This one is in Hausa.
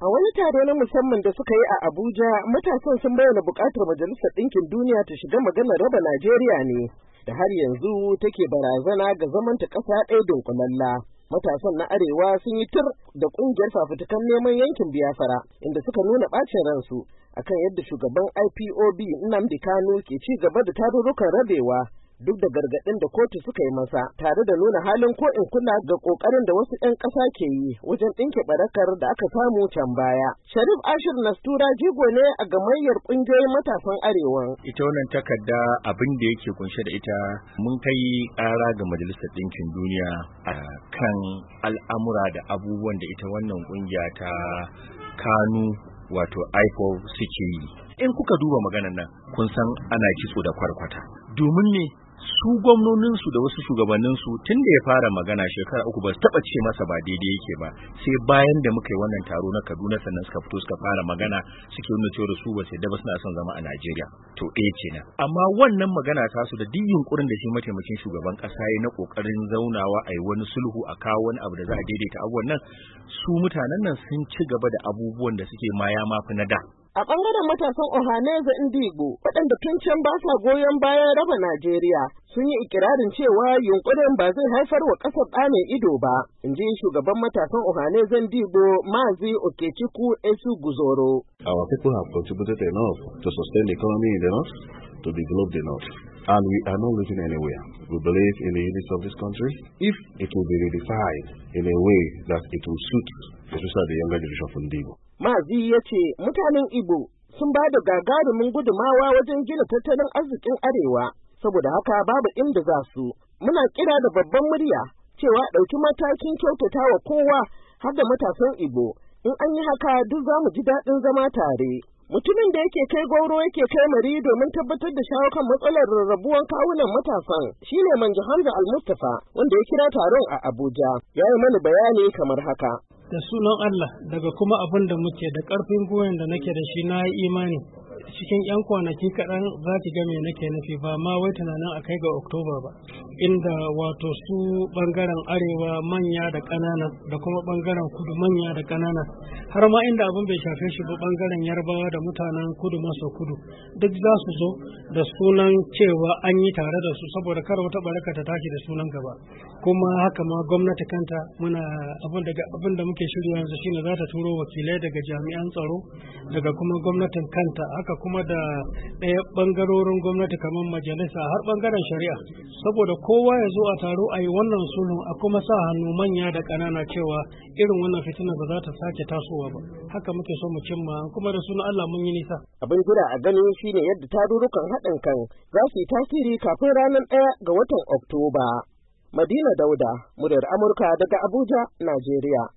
A wani taro na musamman da suka yi a Abuja, matasan sun bayyana buƙatar Majalisar Ɗinkin Duniya ta shiga maganar raba Najeriya ne, da har yanzu take barazana ga zamanta ƙasa ɗaya dunkulalla. Matasan na Arewa sun yi tur da ƙungiyar fafutukan neman yankin Biafra, inda suka nuna ɓacin ransu akan yadda shugaban IPOB Nnamdi Kanu ke ci gaba da tarurrukan rabewa, duk da gargaɗin da kotu suka yi masa, tare da nuna halin ko in kula ga ƙoƙarin da wasu 'yan ƙasa ke yi wajen ɗinke barakar da aka samu can baya. Sharif Ashir Nastura jigo ne a gamayyar ƙungiyoyin matasan Arewa. Ita wannan takarda abin da yake kunshe da ita, mun kai ƙara ga Majalisar Ɗinkin Duniya a kan al'amura da abubuwan da ita wannan ƙungiya ta Kanu wato IPOB suke yi. In kuka duba maganar nan, kun san ana kitso da kwarkwata. Domin ne su gwamnoninsu da wasu shugabanninsu tun da ya fara magana shekara 3 ba su taɓa ce masa ba daidai yake ba, sai bayan da muka yi wannan taro na Kaduna sannan suka fito suka fara magana suke nuna cewa su ba su yadda ba suna son zama a Najeriya. To kenan. Amma wannan magana ta su da duk yunkurin da shi mataimakin shugaban ƙasa ya na ƙoƙarin zaunawa a yi wani sulhu a kawo wani abu da za a daidaita abubuwan nan, su mutanen nan sun ci gaba da abubuwan da suke ma ya mafi na da. A ɓangaren matasan Ohaneze Ndigbo, waɗanda tun can ba sa goyon bayan raba Najeriya, sun yi ikirarin cewa yunkurin ba zai haifar wa ƙasar ɗa mai ido ba, in ji shugaban matasan Ohaneze Ndigbo Mazi Okechukwu Esu Guzoro. Our people have contributed enough to sustain the economy in the north, to develop the north, and we are not losing anywhere. We believe in the unity of this country. If it will be redefined in a way that it will suit, especially the younger generation of Ndigbo. Mazi ya ce mutanen Igbo sun ba da gagarumin gudumawa wajen gina tattalin arzikin Arewa, saboda haka babu inda za su. Muna kira da babban murya cewa ɗauki matakin kyautata wa kowa har da matasan Igbo. In an yi haka duk za mu ji daɗin zama tare. Mutumin da yake kai gwauro yake kai mari domin tabbatar da shawo kan matsalar rarrabuwan kawunan matasan shine Manjo Hamza Al-Mustapha, wanda ya kira taron a Abuja. Ya yi mana bayani kamar haka. Da sunan Allah, daga kuma abin da muke da ƙarfin goyon da nake da shi na yi imani cikin 'yan kwanaki kaɗan za ki ga me nake nufi, ba ma wai tunanin a kai ga Oktoba ba, inda wato su ɓangaren arewa manya da ƙanana da kuma ɓangaren kudu manya da ƙanana, har ma inda abin bai shafe shi ba ɓangaren yarbawa da mutanen kudu maso kudu, duk za su zo da sunan cewa an yi tare da su saboda kar wata baraka ta tashi da sunan gaba. Kuma haka ma gwamnati kanta muna abin da muke shirya yanzu shine za ta turo wakilai daga jami'an tsaro, daga kuma gwamnatin kanta, haka kuma da ɗaya ɓangarorin gwamnati kamar majalisa har ɓangaren shari'a, saboda kowa ya zo a taro a yi wannan sulhu a kuma sa hannu manya da ƙanana cewa irin wannan fitina ba za ta sake tasowa ba. Haka muke so mu cimma, kuma da sunan Allah mun yi nisa. Abin jira a gani shine yadda tarurrukan haɗin kan za su yi tasiri kafin ranar 1 ga watan Oktoba. Madina Dauda, muryar Amurka daga Abuja, Najeriya.